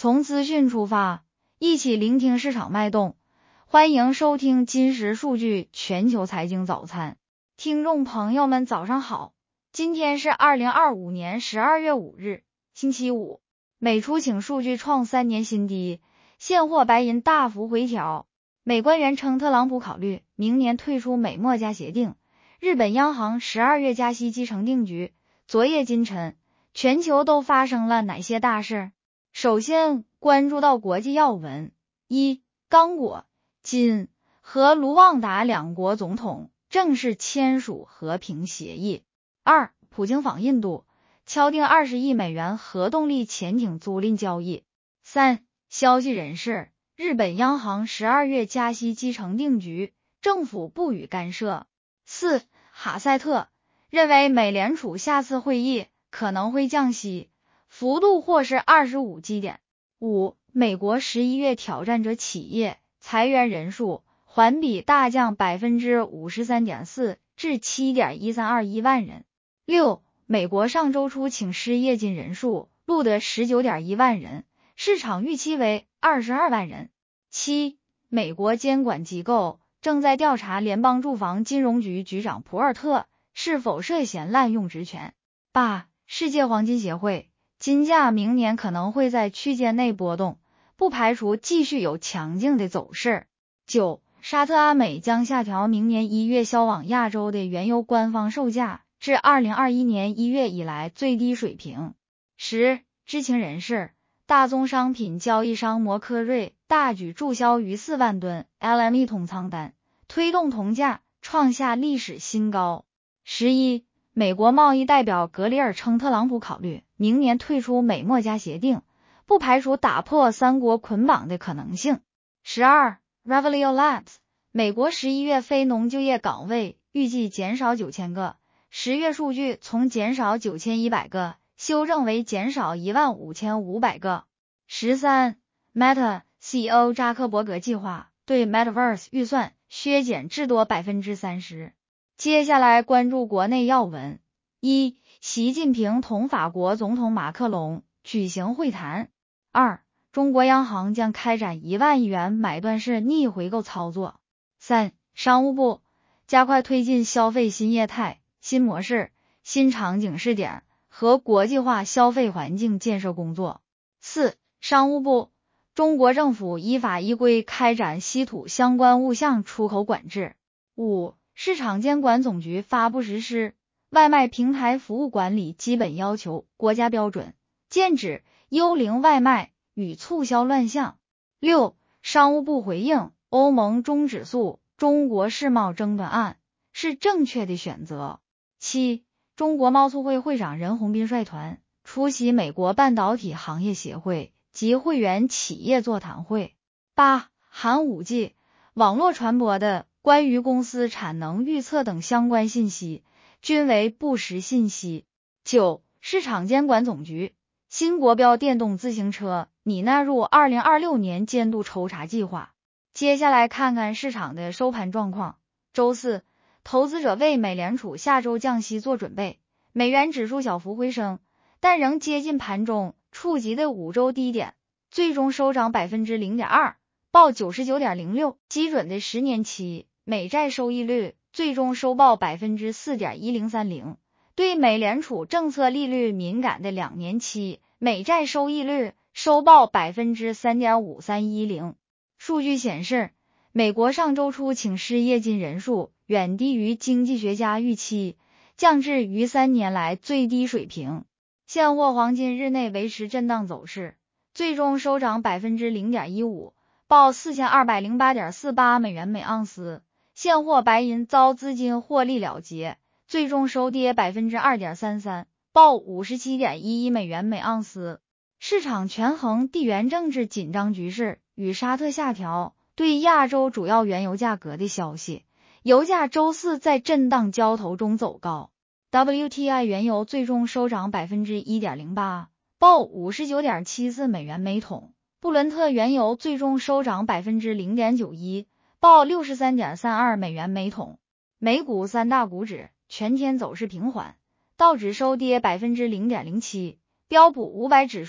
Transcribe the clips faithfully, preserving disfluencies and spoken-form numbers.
从资讯出发，一起聆听市场脉动。欢迎收听今时数据全球财经早餐。听众朋友们早上好，今天是二零二五年十二月五日，星期五。美出请数据创三年新低，现货白银大幅回调。美官员称特朗普考虑明年退出美墨加协定。日本央行十二月加息既成定局。昨夜今晨，全球都发生了哪些大事？首先关注到国际要闻：一、刚果、金和卢旺达两国总统正式签署和平协议；二、普京访印度，敲定二十亿美元核动力潜艇租赁交易；三、消息人士：日本央行十二月加息既成定局，政府不予干涉；四、哈塞特认为美联储下次会议可能会降息，幅度或是二十五基点。五、美国十一月挑战者企业裁员人数环比大降 百分之五十三点四 至 七点一三二一万人。六、美国上周初请失业金人数录得 十九点一万人，市场预期为二十二万人。七、美国监管机构正在调查联邦住房金融局局长普尔特是否涉嫌滥用职权。八、世界黄金协会金价明年可能会在区间内波动，不排除继续有强劲的走势。九、沙特阿美将下调明年一月销往亚洲的原油官方售价至二零二一年一月以来最低水平。十、知情人士，大宗商品交易商摩科瑞大举注销逾四万吨 L M E 铜仓单，推动铜价创下历史新高。十一、美国贸易代表格里尔称特朗普考虑明年退出美墨加协定，不排除打破三国捆绑的可能性。十二、Revelio Labs， 美国十一月非农就业岗位预计减少九千个，十月数据从减少九千一百个修正为减少一万五千五百个。十三、Meta C E O 扎克伯格计划对 Metaverse 预算削减至多 百分之三十。接下来关注国内要闻：一、习近平同法国总统马克龙举行会谈；二、中国央行将开展一万亿元买断式逆回购操作；三、商务部加快推进消费新业态、新模式、新场景试点和国际化消费环境建设工作；四、商务部，中国政府依法依规开展稀土相关物项出口管制；五、市场监管总局发布实施外卖平台服务管理基本要求国家标准，剑指幽灵外卖与促销乱象。六、商务部回应欧盟终止诉中国世贸争端案是正确的选择。七、中国贸促会会长任鸿斌率团出席美国半导体行业协会及会员企业座谈会。八、含 五 G 网络传播的关于公司产能预测等相关信息均为不实信息。九、市场监管总局新国标电动自行车拟纳入二零二六年监督抽查计划。接下来看看市场的收盘状况。周四，投资者为美联储下周降息做准备，美元指数小幅回升，但仍接近盘中触及的五周低点，最终收涨 百分之零点二， 报 九十九点零六。 基准的十年期美债收益率最终收报 百分之四点一零三零， 对美联储政策利率敏感的两年期美债收益率收报 百分之三点五三一零。 数据显示，美国上周初请失业金人数远低于经济学家预期，降至逾三年来最低水平。现货黄金日内维持震荡走势，最终收涨 百分之零点一五， 报 四千二百零八点四八美元每盎司。现货白银遭资金获利了结，最终收跌 百分之二点三三， 报 五十七点一一美元每盎司。市场权衡地缘政治紧张局势与沙特下调对亚洲主要原油价格的消息，油价周四在震荡交投中走高， W T I 原油最终收涨 百分之一点零八， 报 五十九点七四美元每桶。布伦特原油最终收涨 百分之零点九一，报 六十三点三二美元每桶。美股三大股指全天走势平缓，道指收跌 百分之零点零七， 标普五百指数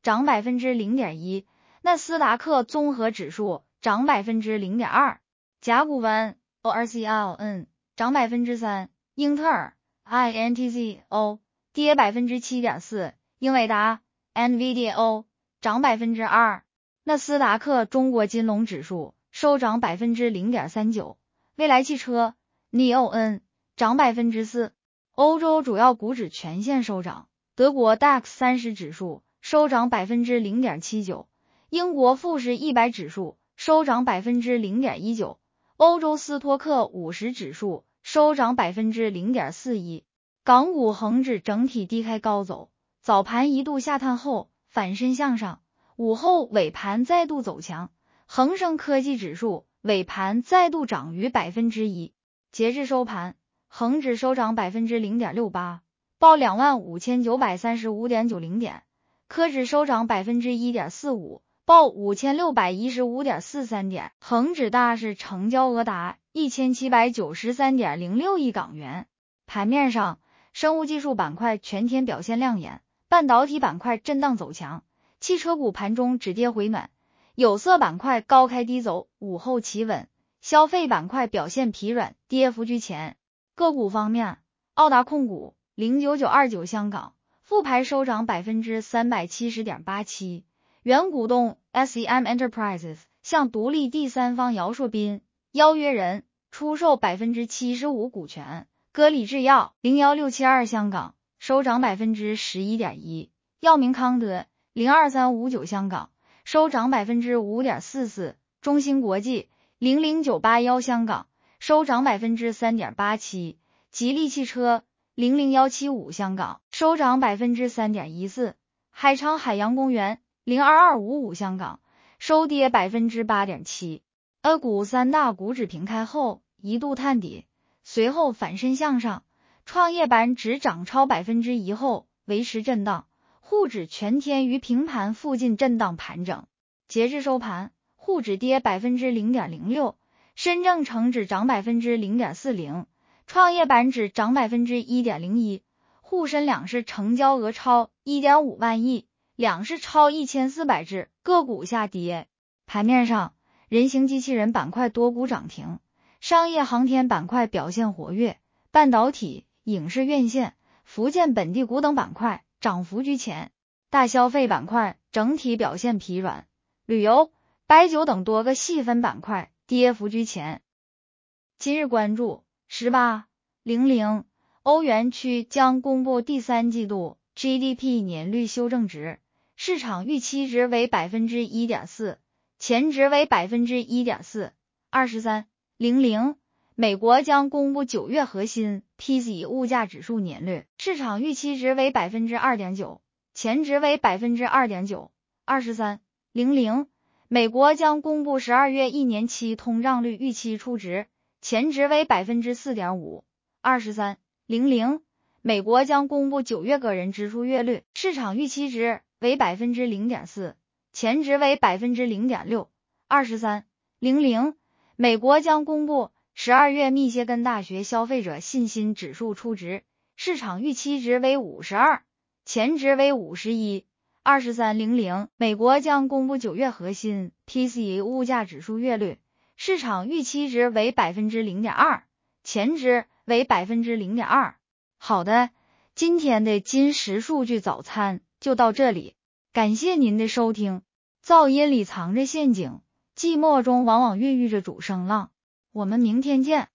涨百分之零点一，纳斯达克综合指数涨百分之零点二，甲骨文 O R C L N 涨百分之三，英特尔 I N T Z O 跌百分之七点四，英伟达 N V D A O 涨百分之二，纳斯达克中国金龙指数收涨百分之零点三九，蔚来汽车 N I O N 涨百分之四，欧洲主要股指全线收涨，德国 D A X 三十指数收涨百分之零点七九，英国富时一百指数收涨百分之零点一九，欧洲斯托克五十指数收涨百分之零点四一，港股恒指整体低开高走，早盘一度下探后反身向上，午后尾盘再度走强，恒生科技指数尾盘再度涨逾百分之一，截至收盘，恒指收涨百分之零点六八，报两万五千九百三十五点九零点，科指收涨百分之一点四五，报五千六百一十五点四三点，恒指大市成交额达一千七百九十三点零六亿港元。盘面上，生物技术板块全天表现亮眼，半导体板块震荡走强，汽车股盘中止跌回暖，有色板块高开低走，午后企稳，消费板块表现疲软，跌幅居前。个股方面，奥达控股零九九二九香港复牌收涨百分之三百七十点八七，原股东 S E M Enterprises 向独立第三方姚硕斌邀约人出售百分之七十五股权。歌里制药零一六七二香港收涨百分之十一点一，药明康德零二三五九香港收涨百分之五点四四，中芯国际零零九八一香港收涨百分之三点八七，吉利汽车零零一七五香港收涨百分之三点一四，海昌海洋公园零二二五五香港收跌百分之八点七。A 股三大股指平开后一度探底，随后反身向上，创业板指涨超百分之一后维持震荡，沪指全天于平盘附近震荡盘整。截至收盘，沪指跌百分之零点零六，深证成指涨百分之零点四零，创业板指涨百分之一点零一，沪深两市成交额超一点五万亿，两市超一千四百只，个股下跌。盘面上，人形机器人板块多股涨停，商业航天板块表现活跃，半导体、影视院线、福建本地股等板块涨幅居前，大消费板块整体表现疲软，旅游、白酒等多个细分板块跌幅居前。今日关注十八 零零，欧元区将公布第三季度 G D P 年率修正值，市场预期值为 百分之一点四， 前值为 百分之一点四。 二十三 零零，美国将公布九月核心 P C E 物价指数年率，市场预期值为 百分之二点九， 前值为 百分之二点九。 二十三 零零，美国将公布十二月一年期通胀率预期初值，前值为 百分之四点五。 二十三 零零，美国将公布九月个人支出月率，市场预期值为 百分之零点四， 前值为 百分之零点六。 二十三 零零，美国将公布十二月密歇根大学消费者信心指数初值，市场预期值为五十二，前值为五十一。二十三 零零，美国将公布九月核心 P C E 物价指数月率，市场预期值为 百分之零点二， 前值为 百分之零点二。 好的，今天的金石数据早餐就到这里，感谢您的收听。噪音里藏着陷阱，寂寞中往往孕育着主声浪。我们明天见。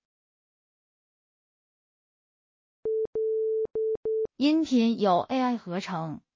音频由 A I 合成。